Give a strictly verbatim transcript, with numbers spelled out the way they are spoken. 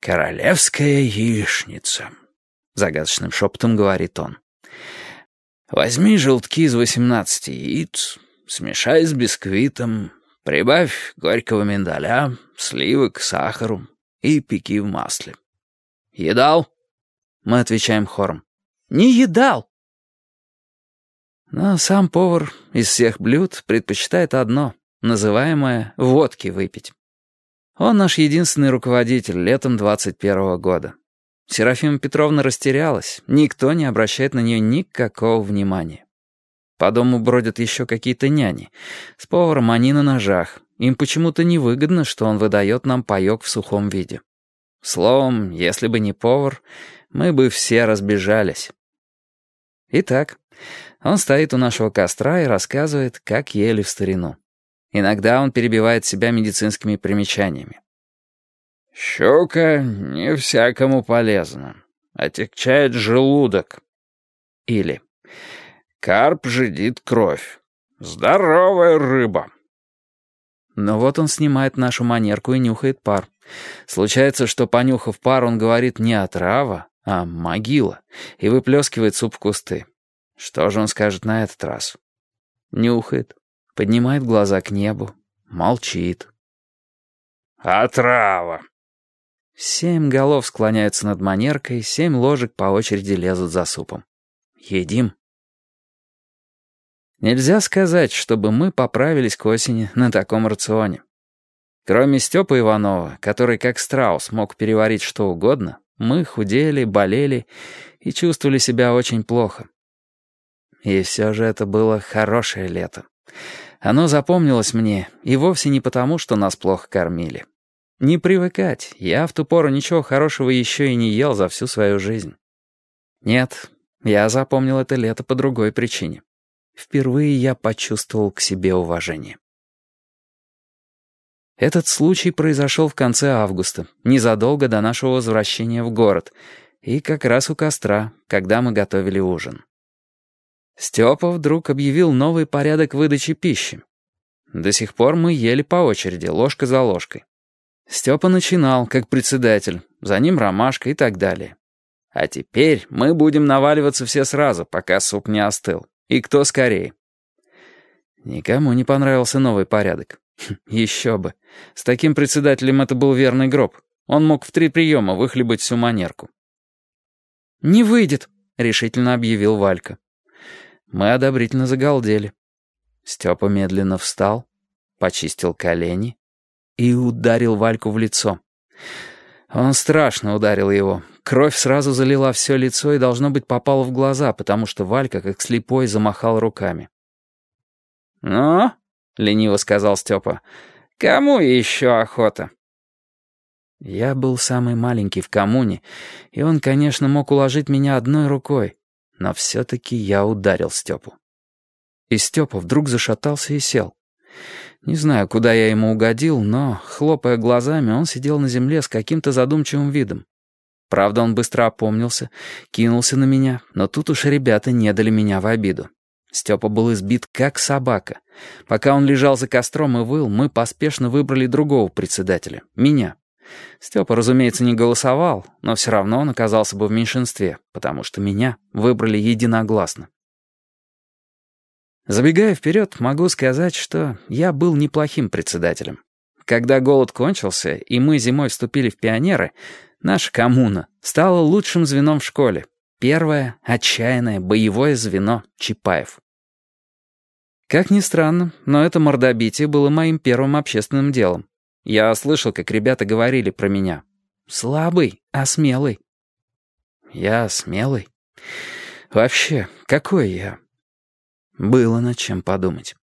«Королевская яичница», — загадочным шепотом говорит он. «Возьми желтки из восемнадцати яиц, смешай с бисквитом, прибавь горького миндаля, сливок, сахару и пеки в масле. Едал?» Мы отвечаем хором. «Не едал!» Но сам повар из всех блюд предпочитает одно, называемое «водки выпить». Он наш единственный руководитель летом двадцать первого года. Серафима Петровна растерялась, никто не обращает на нее никакого внимания. По дому бродят еще какие-то няни. С поваром они на ножах. Им почему-то невыгодно, что он выдает нам паек в сухом виде. Словом, если бы не повар, мы бы все разбежались. Итак, он стоит у нашего костра и рассказывает, как ели в старину. Иногда он перебивает себя медицинскими примечаниями. «Щука не всякому полезна. Отягчает желудок». Или «Карп жидит кровь. Здоровая рыба». Но вот он снимает нашу манерку и нюхает пар. Случается, что, понюхав пар, он говорит не отрава, а могила, и выплескивает суп в кусты. Что же он скажет на этот раз? Нюхает, поднимает глаза к небу, молчит. «Отрава!» Семь голов склоняются над манеркой, семь ложек по очереди лезут за супом. Едим. Нельзя сказать, чтобы мы поправились к осени на таком рационе. Кроме Степы Иванова, который как страус мог переварить что угодно, мы худели, болели и чувствовали себя очень плохо. И все же это было хорошее лето. Оно запомнилось мне, и вовсе не потому, что нас плохо кормили. Не привыкать, я в ту пору ничего хорошего еще и не ел за всю свою жизнь. Нет, я запомнил это лето по другой причине. Впервые я почувствовал к себе уважение. Этот случай произошел в конце августа, незадолго до нашего возвращения в город, и как раз у костра, когда мы готовили ужин. Степа вдруг объявил новый порядок выдачи пищи. До сих пор мы ели по очереди, ложка за ложкой. Степа начинал, как председатель, за ним Ромашка и так далее. А теперь мы будем наваливаться все сразу, пока суп не остыл. И кто скорее. Никому не понравился новый порядок. Еще бы. С таким председателем это был верный гроб. Он мог в три приема выхлебать всю манерку. «Не выйдет», — решительно объявил Валька. Мы одобрительно загалдели. Степа медленно встал, почистил колени и ударил Вальку в лицо. Он страшно ударил его. Кровь сразу залила все лицо и, должно быть, попала в глаза, потому что Валька, как слепой, замахал руками. «Ну?» — лениво сказал Степа. «Кому еще охота?» Я был самый маленький в коммуне, и он, конечно, мог уложить меня одной рукой, но все-таки я ударил Степу. И Степа вдруг зашатался и сел. Не знаю, куда я ему угодил, но, хлопая глазами, он сидел на земле с каким-то задумчивым видом. Правда, он быстро опомнился, кинулся на меня, но тут уж ребята не дали меня в обиду. Степа был избит как собака. Пока он лежал за костром и выл, мы поспешно выбрали другого председателя, меня. Степа, разумеется, не голосовал, но все равно он оказался бы в меньшинстве, потому что меня выбрали единогласно. Забегая вперед, могу сказать, что я был неплохим председателем. Когда голод кончился, и мы зимой вступили в пионеры, наша коммуна стала лучшим звеном в школе. Первое, отчаянное, боевое звено Чапаев. Как ни странно, но это мордобитие было моим первым общественным делом. Я слышал, как ребята говорили про меня. Слабый, а смелый. Я смелый? Вообще, какой я? Было над чем подумать.